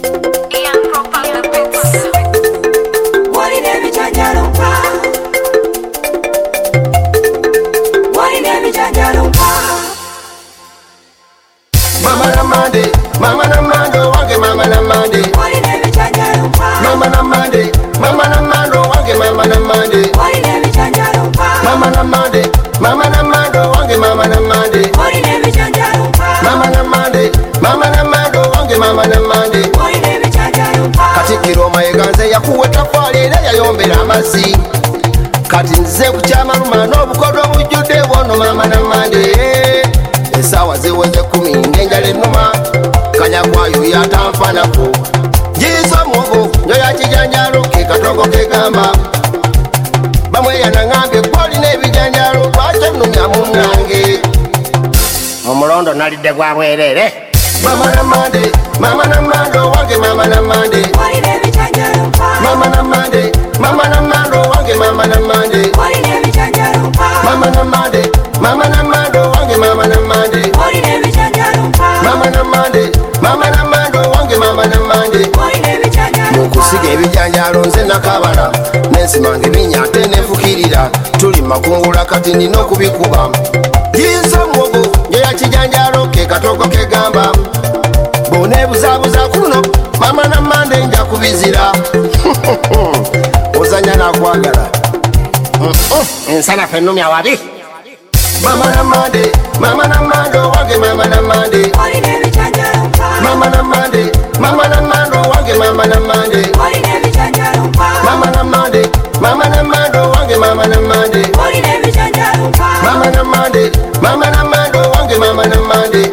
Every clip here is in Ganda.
Mama na Monday, mama na mando wange mama na Monday. Mama na Monday, mama na mando wange mama na Monday. Mama na Monday, mama na mando wange mama na Monday. Mama na Monday, mama na mando wange mama na Monday. Katikiro mayeganze yakuweta kwali na yayombera amasi. Kati nze kuchama rumano bukodo bujjude wono mama na Monday. Esawa ziweze 10 ngenjale numa kanya kwayo yatanfanako jiso mugo nyo ya kijanjalo kikatogo kegamba bamwe yanangambye kwoli n'ebijanjalo lwaki nnumya munange omulondo nalidde gwa bwerere. Mama na Monday, mama na mando wange mama na Monday. Mama na Monday, mama na mando wange mama na Monday. Mama na Monday, mama na mando wange mama na Monday. Mama na Monday, mama na mando wange mama na Monday. Mukusiga ebijanjalo nze nakabala nensimange binyate nefukirira tuli makungula kati nina okubikuba yiza mwogo nyo ya kijanjalo ke katoko kegamba bonebuzabuza kuno mama na Monday nja kubizira ozanya nakwagala ensana fenumya wabi. Mama na Monday, mama na mando wange mama na Monday. Mama na Monday, mama na mando wange mama na Monday. Mama na Monday, mama na mando wange mama na Monday. Mama na Monday, mama na mando wange mama na Monday.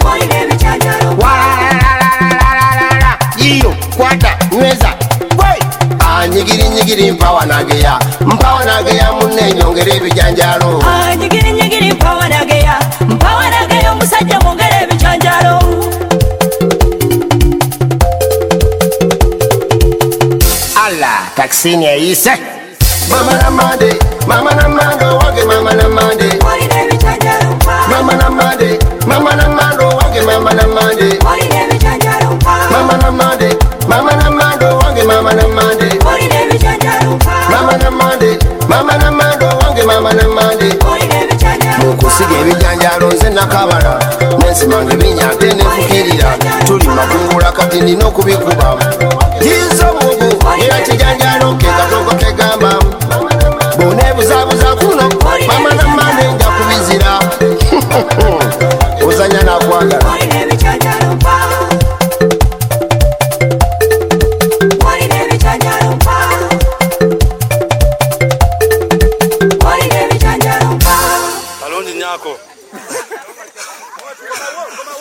Iyo kwata nweza nyigiri nyigiri mpawa nageya munne nyongere ebijanjalo. Nyigiri nyigiri mpawa nageya omusajja mwongere ebijanjalo. Allah taksini eyise. Mama na Monday, mama na mando wange mama na Monday. Mama na Monday, mama na mando wange mama na Monday. Mama na Monday, mama na mando wange mama na Monday. Mama na Monday, mama na mando wange mama na Monday. Mukusiga ebijanjalo nze nakabala nensimange binyate nefukirira tuli makungula kati nina okubikuba yiza mugu era kijanjalo ke katoko kegamba bonebuzabuza kuno mama na Monday nja kubizira ozanya nakwagala. Nyako